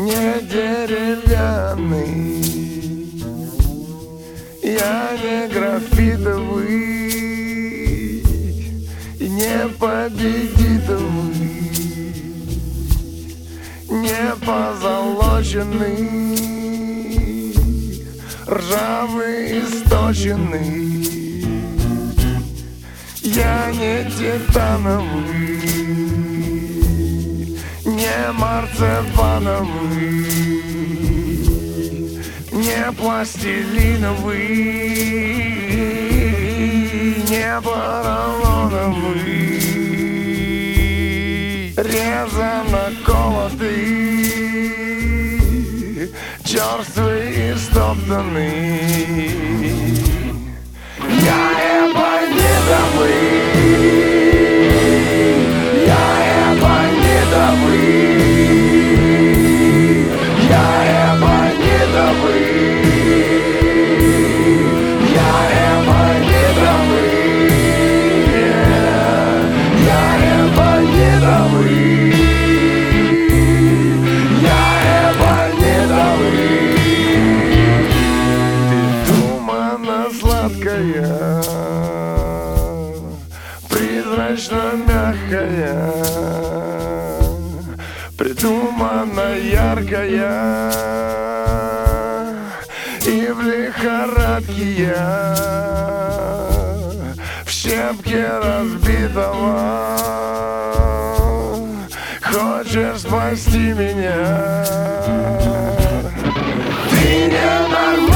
не деревянный, я не графитовый и не победитовый, не позолоченный, ржавый, источенный. Я не титановый, не марципановый, не пластилиновый, не поролоновый, резано колотый, черствый и стоптанный. Я эбонитовый, я эбонитовый, я эбонитовый, я эбонитовый, я эбонитовый, я эбонитовый. Ты туманно-сладкая, призрачно-мягкая, придуманно яркая, и в лихорадке я в щепке разбитого. Хочешь спасти меня? Ты ненормальный.